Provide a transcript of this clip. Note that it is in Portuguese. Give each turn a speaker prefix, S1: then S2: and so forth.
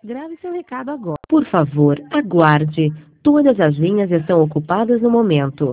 S1: Grave seu recado agora. Por favor, aguarde. Todas as linhas estão ocupadas no momento.